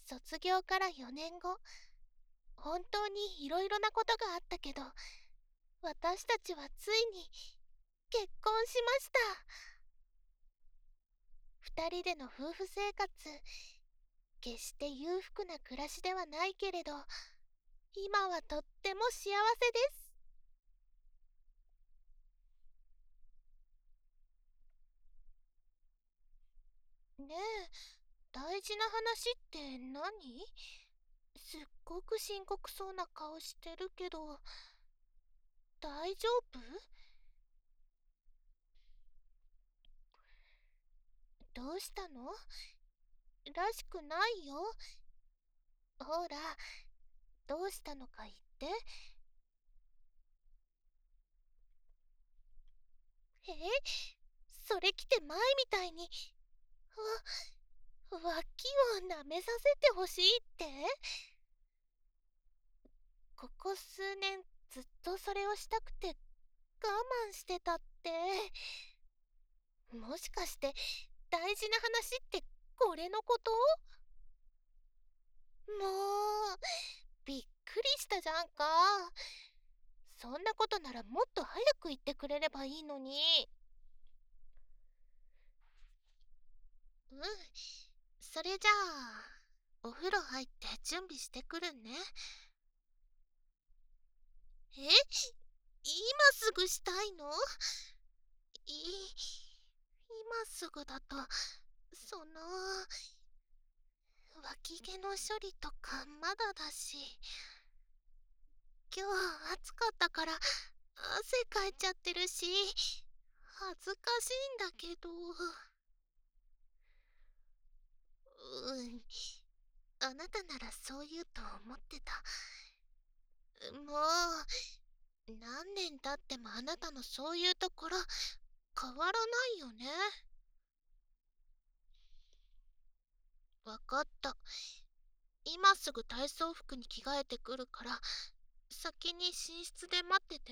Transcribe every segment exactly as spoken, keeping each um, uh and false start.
卒業からよねんご、本当にいろいろなことがあったけど、私たちはついに結婚しました。二人での夫婦生活、決して裕福な暮らしではないけれど、今はとっても幸せです。ねえ、大事な話って何？すっごく深刻そうな顔してるけど、大丈夫？どうしたの？らしくないよ。ほら、どうしたのか言って。え？それ着て前みたいに、わ、脇を舐めさせてほしいって？ここ数年ずっとそれをしたくて我慢してたって。もしかして大事な話ってこれのこと？もう、びっくりしたじゃんか。そんなことならもっと早く言ってくれればいいのに。うん、それじゃあ、お風呂入って準備してくるね。え？今すぐしたいの？い、今すぐだと、その、脇毛の処理とかまだだし、今日暑かったから汗かいちゃってるし、恥ずかしいんだけど。うん、あなたならそう言うと思ってた。もう、何年経ってもあなたのそういうところ変わらないよね。わかった。今すぐ体操服に着替えてくるから、先に寝室で待ってて。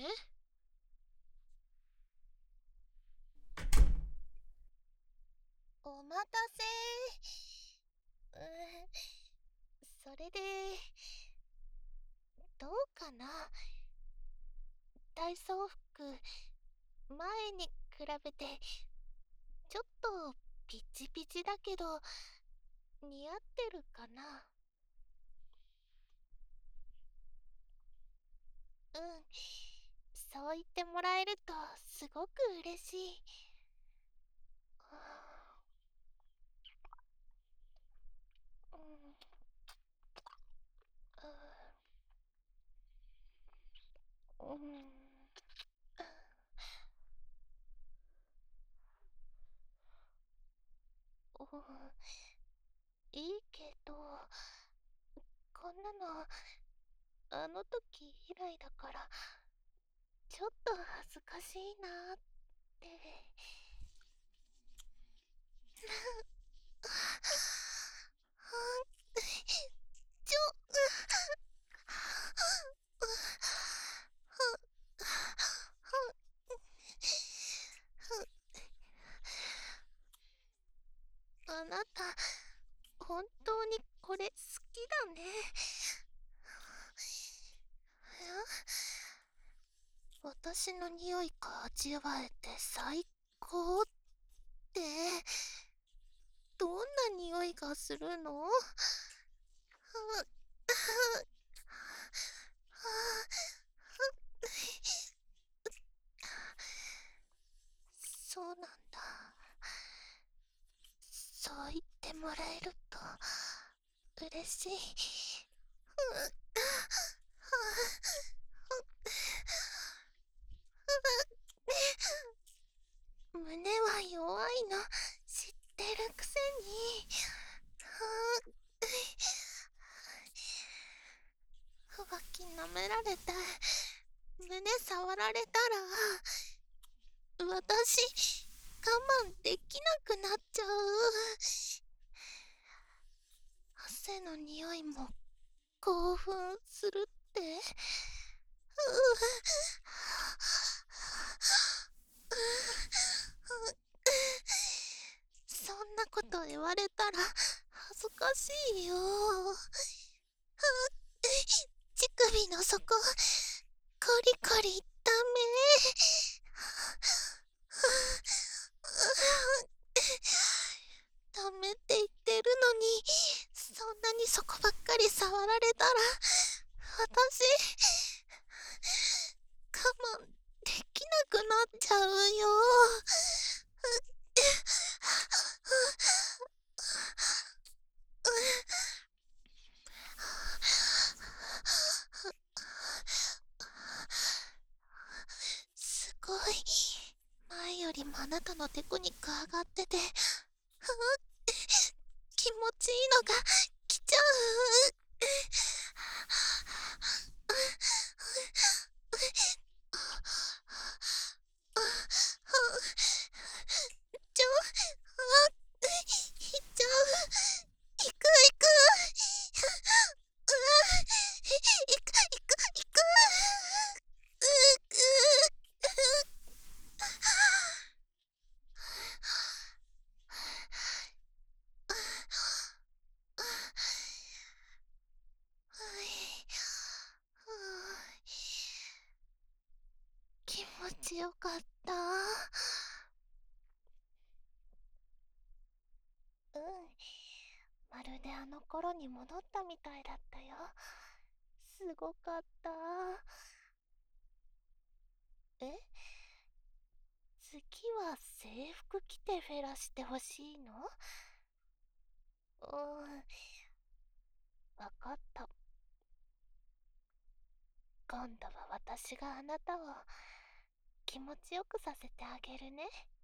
お待たせ。うーそれで、どうかな。体操服、前に比べて、ちょっとピチピチだけど、似合ってるかな。うん、そう言ってもらえるとすごく嬉しい。うん、うん、うん、いいけど、こんなのあの時以来だから、ちょっと恥ずかしいなって。ちょ、あなた、本当にこれ好きだね。私の匂いが味わえて最高って、どんな匂いがするの？そうなんだ。そう言ってもらえると嬉しい。胸は弱いの知ってるくせに。脇舐められて胸触られたら、私我慢できなくなっちゃう。汗の匂いも興奮するって。そんなこと言われたら恥ずかしいよ。乳首の底、コリコリダメ。ダメって言ってるのに、そんなにそこばっかり触られたら、私、我慢できなくなっちゃうよ。すごい。前よりもあなたのテクニック上がってて、気持ちいいのが来ちゃう。ちょ、あ、いっちゃう。行く行く。うわ、行く行く行く。うう気持ちよかった。うん、まるであの頃に戻ったみたいだったよ。すごかった。え、次は制服着てフェラしてほしいの？うーん、わかった。今度は私があなたを気持ちよくさせてあげるね。